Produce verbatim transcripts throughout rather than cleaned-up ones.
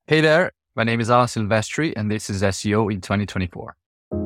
Hey there, my name is Alan Silvestri, and this is S E O in twenty twenty-four.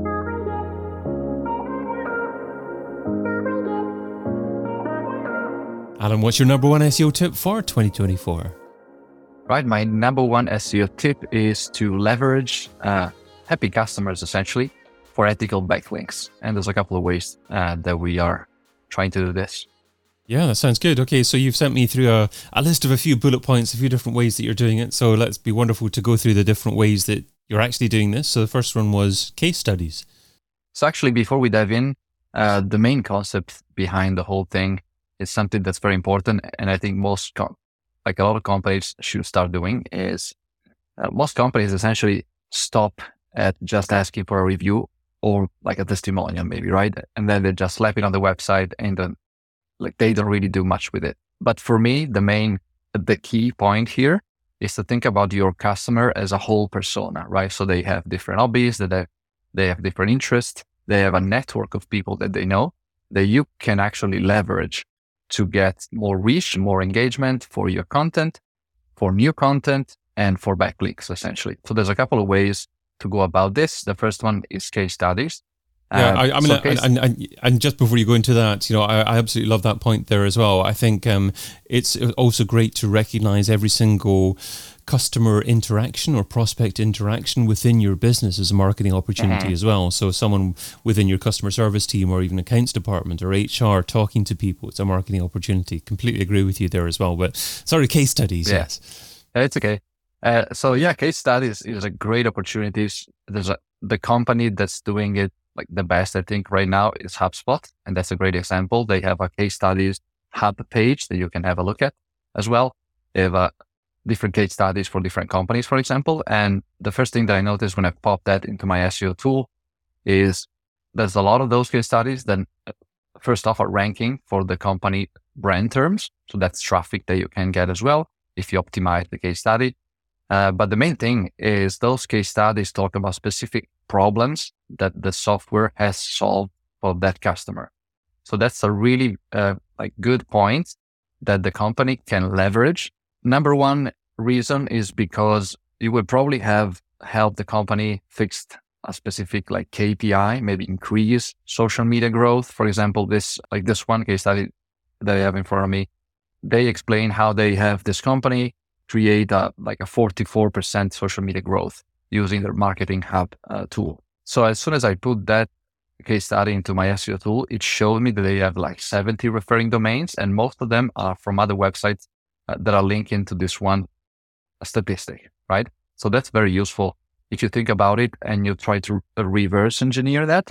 Alan, what's your number one S E O tip for twenty twenty-four? Right, my number one S E O tip is to leverage uh, happy customers, essentially, for ethical backlinks. And there's a couple of ways uh, that we are trying to do this. Yeah, that sounds good. Okay, so you've sent me through a, a list of a few bullet points, a few different ways that you're doing it. So let's be wonderful to go through the different ways that you're actually doing this. So the first one was case studies. So actually, before we dive in, uh, the main concept behind the whole thing is something that's very important. And I think most, com- like a lot of companies should start doing is uh, most companies essentially stop at just asking for a review or like a testimonial maybe, right? And then they just slap it on the website and then like they don't really do much with it. But for me, the main, the key point here is to think about your customer as a whole persona, right? So they have different hobbies, that they, they have different interests. They have a network of people that they know that you can actually leverage to get more reach, more engagement for your content, for new content, and for backlinks, essentially. So there's a couple of ways to go about this. The first one is case studies. Yeah, Uh, I, I mean, so case- and, and and just before you go into that, you know, I, I absolutely love that point there as well. I think um, it's also great to recognize every single customer interaction or prospect interaction within your business as a marketing opportunity Mhm. as well. So someone within your customer service team or even accounts department or H R talking to people, it's a marketing opportunity. Completely agree with you there as well. But sorry, case studies, Yeah. yes. It's okay. Uh, so yeah, case studies is a great opportunity. There's a, the company that's doing it like the best, I think, right now is HubSpot. And that's a great example. They have a case studies hub page that you can have a look at as well. They have a different case studies for different companies, for example. And the first thing that I noticed when I popped that into my S E O tool is there's a lot of those case studies that first off are ranking for the company brand terms. So that's traffic that you can get as well if you optimize the case study. Uh, but the main thing is those case studies talk about specific problems that the software has solved for that customer. So that's a really uh, like good point that the company can leverage. Number one reason is because you would probably have helped the company fix a specific like K P I, maybe increase social media growth. For example, this like this one case study that I have in front of me, they explain how they have this company create a, like a forty-four percent social media growth using their marketing hub uh, tool. So as soon as I put that case study into my S E O tool, it showed me that they have like seventy referring domains, and most of them are from other websites uh, that are linking to this one statistic, right? So that's very useful. If you think about it and you try to reverse engineer that,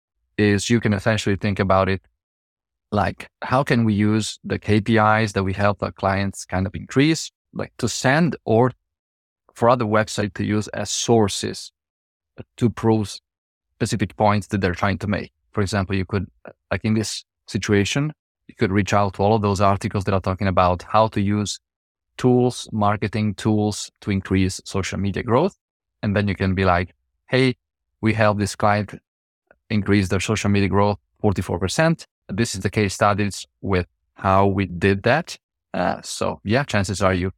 is you can essentially think about it like, how can we use the K P Is that we help our clients kind of increase, like to send or for other websites to use as sources to prove specific points that they're trying to make. For example, you could, like in this situation, you could reach out to all of those articles that are talking about how to use tools, marketing tools to increase social media growth. And then you can be like, hey, we help this client increase their social media growth forty-four percent. This is the case studies with how we did that. Uh, so yeah, chances are you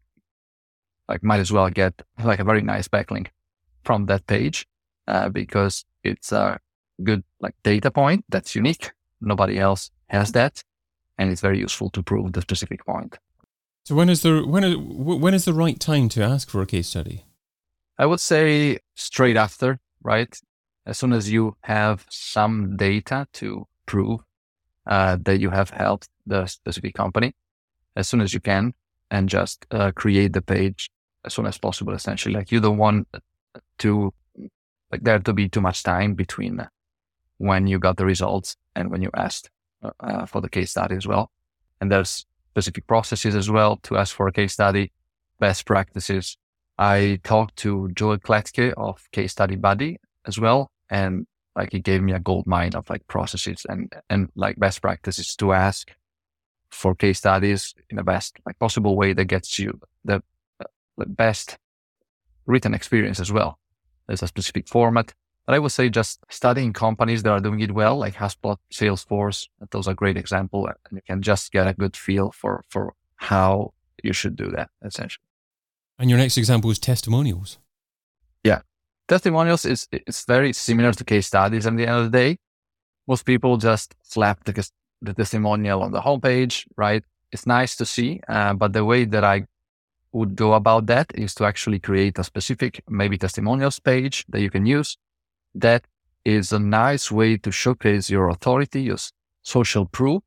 like might as well get like a very nice backlink from that page uh, because it's a good like data point that's unique. Nobody else has that, and it's very useful to prove the specific point. So when is the when is, when is the right time to ask for a case study? I would say straight after, right? As soon as you have some data to prove uh, that you have helped the specific company, as soon as you can, and just uh, create the page as soon as possible, essentially. Like you don't want to, like there to be too much time between when you got the results and when you asked uh, for the case study as well. And there's specific processes as well to ask for a case study, best practices. I talked to Joel Kletke of Case Study Buddy as well. And like he gave me a gold mine of like processes and, and like best practices to ask for case studies in the best like possible way that gets you the, the best written experience as well. There's a specific format, but I would say just studying companies that are doing it well, like HubSpot, Salesforce. Those are great examples, and you can just get a good feel for for how you should do that essentially. And your next example is testimonials. Yeah. Testimonials is it's very similar to case studies at the end of the day. Most people just slap the, the testimonial on the homepage, right? It's nice to see, uh, but the way that I would go about that is to actually create a specific, maybe testimonials page that you can use. That is a nice way to showcase your authority, your social proof,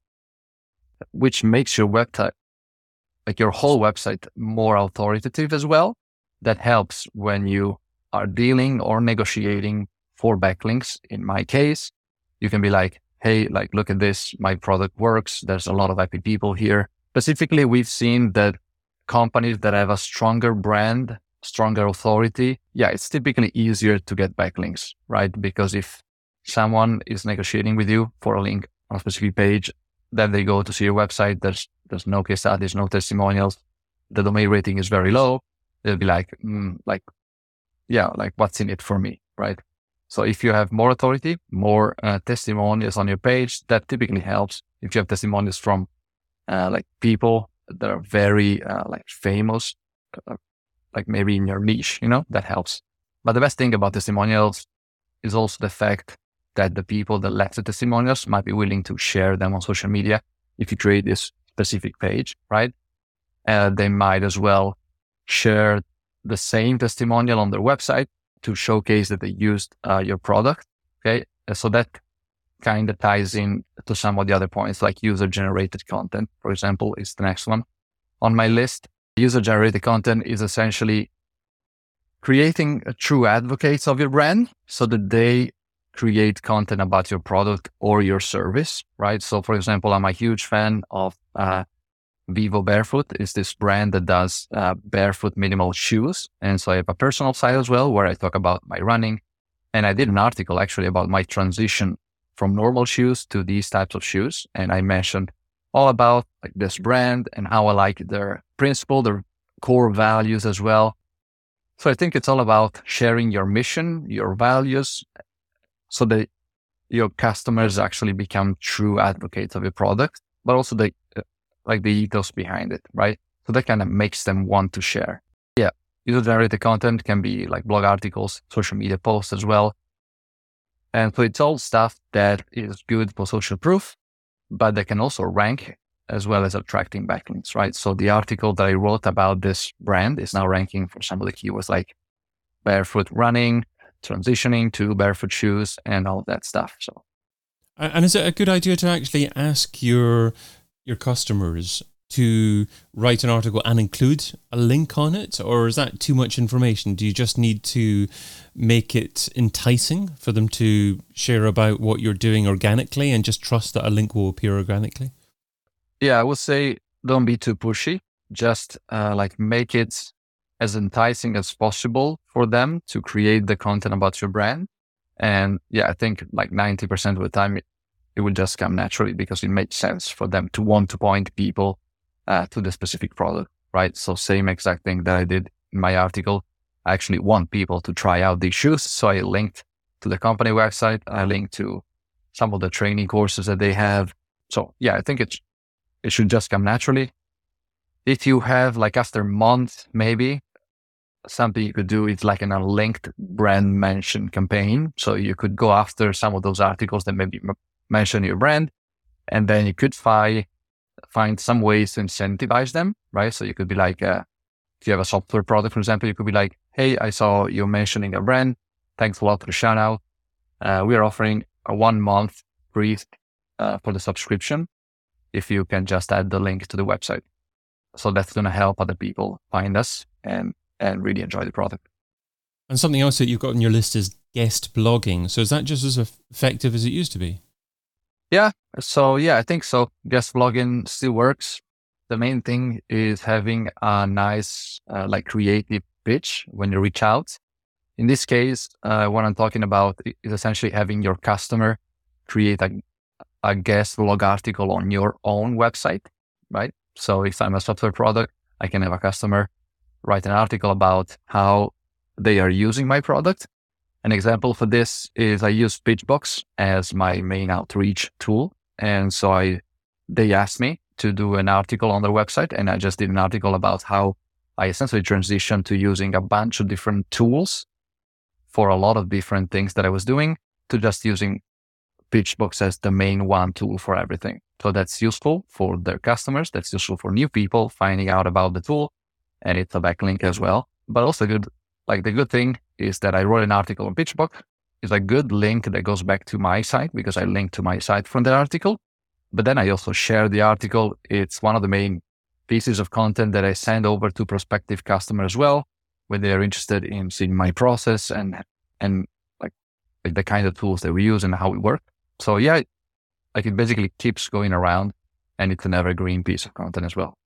which makes your website, like your whole website, more authoritative as well. That helps when you are dealing or negotiating for backlinks. In my case, you can be like, hey, like, look at this, my product works. There's a lot of happy people here. Specifically, we've seen that companies that have a stronger brand, stronger authority, yeah, it's typically easier to get backlinks, right? Because if someone is negotiating with you for a link on a specific page, then they go to see your website, there's there's no case studies, no testimonials, the domain rating is very low, they'll be like, mm, like, yeah, like what's in it for me, right? So if you have more authority, more uh, testimonials on your page, that typically helps. If you have testimonials from uh, like people that are very uh, like famous, uh, like maybe in your niche, you know, that helps. But the best thing about testimonials is also the fact that the people that left the testimonials might be willing to share them on social media. If you create this specific page, right? Uh, they might as well share the same testimonial on their website to showcase that they used uh, your product. Okay. So that kind of ties in to some of the other points, like user generated content, for example, is the next one on my list. User generated content is essentially creating true advocates of your brand so that they create content about your product or your service, right? So for example, I'm a huge fan of uh, Vivo Barefoot. Is this brand that does uh, barefoot minimal shoes. And so I have a personal site as well where I talk about my running. And I did an article actually about my transition from normal shoes to these types of shoes. And I mentioned all about like this brand and how I like their principle, their core values as well. So I think it's all about sharing your mission, your values, so that your customers actually become true advocates of your product, but also the like the ethos behind it, right? So that kind of makes them want to share. Yeah, user-generated content can be like blog articles, social media posts as well. And so it's all stuff that is good for social proof, but they can also rank as well as attracting backlinks, right? So the article that I wrote about this brand is now ranking for some of the keywords like barefoot running, transitioning to barefoot shoes, and all that stuff. So, and is it a good idea to actually ask your your customers to write an article and include a link on it, or is that too much information? Do you just need to make it enticing for them to share about what you're doing organically and just trust that a link will appear organically? Yeah, I would say don't be too pushy. Just uh, like make it as enticing as possible for them to create the content about your brand. And yeah, I think like ninety percent of the time it, it will just come naturally because it makes sense for them to want to point people uh, to the specific product, right? So same exact thing that I did in my article. I actually want people to try out these shoes. So I linked to the company website. I linked to some of the training courses that they have. So yeah, I think it's, it should just come naturally. If you have like after months, maybe something you could do is like an unlinked brand mention campaign. So you could go after some of those articles that maybe m- mention your brand, and then you could fi- find some ways to incentivize them, right? So you could be like, uh, if you have a software product, for example, you could be like, hey, I saw you mentioning a brand. Thanks a lot for the shout out. Uh, we are offering a one month free uh, for the subscription if you can just add the link to the website. So that's going to help other people find us and and really enjoy the product. And something else that you've got on your list is guest blogging. So is that just as effective as it used to be? Yeah. So yeah, I think so. Guest blogging still works. The main thing is having a nice, uh, like creative pitch when you reach out. In this case, uh, what I'm talking about is essentially having your customer create a, a guest blog article on your own website, right? So if I'm a software product, I can have a customer write an article about how they are using my product. An example for this is I use Pitchbox as my main outreach tool. And so I, they asked me to do an article on their website, and I just did an article about how I essentially transitioned to using a bunch of different tools for a lot of different things that I was doing to just using PitchBox as the main one tool for everything. So that's useful for their customers. That's useful for new people finding out about the tool, and it's a backlink as well. But also good, like the good thing is that I wrote an article on PitchBox. It's a good link that goes back to my site because I linked to my site from that article. But then I also share the article. It's one of the main pieces of content that I send over to prospective customers as well, when they are interested in seeing my process and and like, like the kind of tools that we use and how we work. So yeah, like it basically keeps going around, and it's an evergreen piece of content as well.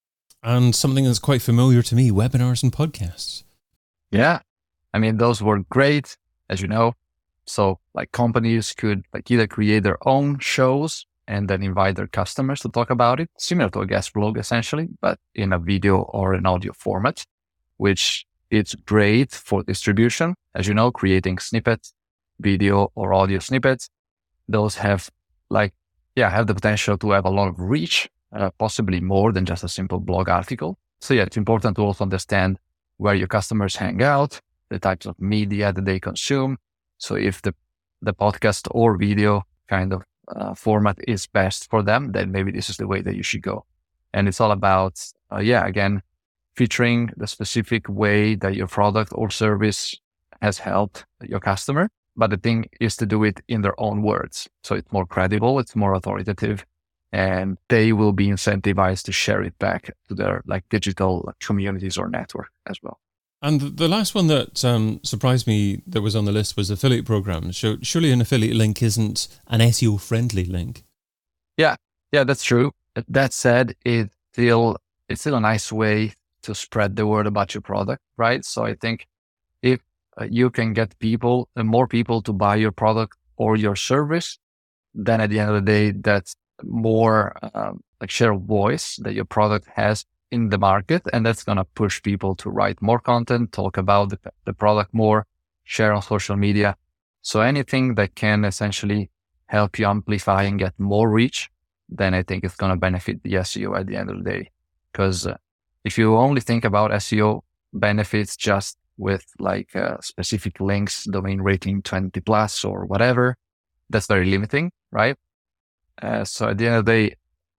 And something that's quite familiar to me, webinars and podcasts. Yeah. I mean, those were great, as you know. So like companies could like either create their own shows and then invite their customers to talk about it, similar to a guest blog essentially, but in a video or an audio format, which it's great for distribution. As you know, creating snippets, video or audio snippets, those have like, yeah, have the potential to have a lot of reach, uh, possibly more than just a simple blog article. So yeah, it's important to also understand where your customers hang out, the types of media that they consume. So if the, the podcast or video kind of uh, format is best for them, then maybe this is the way that you should go. And it's all about, uh, yeah, again, featuring the specific way that your product or service has helped your customer. But the thing is to do it in their own words. So it's more credible, it's more authoritative, and they will be incentivized to share it back to their like digital communities or network as well. And the last one that um, surprised me that was on the list was affiliate programs. So surely an affiliate link isn't an S E O friendly link. Yeah, yeah, that's true. That said, it still it's still a nice way to spread the word about your product, right? So I think if uh, you can get people, uh, more people to buy your product or your service, then at the end of the day, that's more um, like share of voice that your product has in the market, and that's going to push people to write more content, talk about the, the product more, share on social media. So anything that can essentially help you amplify and get more reach, then I think it's going to benefit the S E O at the end of the day. Because uh, if you only think about S E O benefits just with like uh, specific links, domain rating twenty plus or whatever, that's very limiting, right? Uh, so at the end of the day,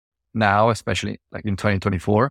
now, especially like in twenty twenty-four,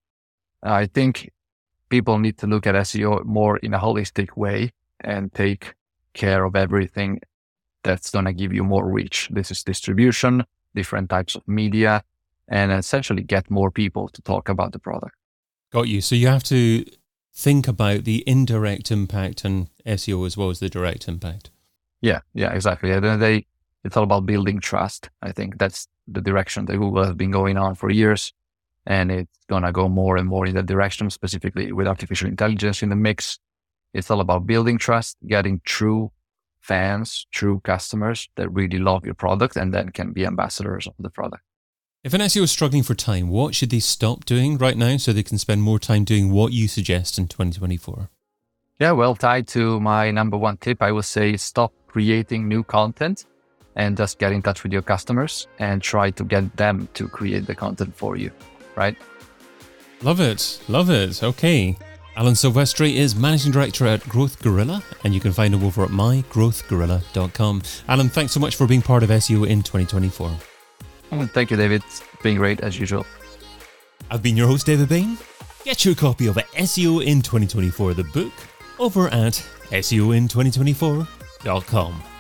I think people need to look at S E O more in a holistic way and take care of everything that's going to give you more reach. This is distribution, different types of media, and essentially get more people to talk about the product. Got you. So you have to think about the indirect impact on S E O as well as the direct impact. Yeah, yeah, exactly. At the end of the day, it's all about building trust. I think that's the direction that Google has been going on for years. And it's going to go more and more in that direction, specifically with artificial intelligence in the mix. It's all about building trust, getting true fans, true customers that really love your product and then can be ambassadors of the product. If an S E O is struggling for time, what should they stop doing right now so they can spend more time doing what you suggest in twenty twenty-four? Yeah, well, tied to my number one tip, I would say stop creating new content and just get in touch with your customers and try to get them to create the content for you. Right? Love it. Love it. Okay. Alan Silvestri is Managing Director at Growth Gorilla, and you can find him over at my growth gorilla dot com. Alan, thanks so much for being part of S E O in twenty twenty-four. Thank you, David. It's been great as usual. I've been your host, David Bain. Get your copy of S E O in twenty twenty-four, the book, over at S E O in twenty twenty-four dot com.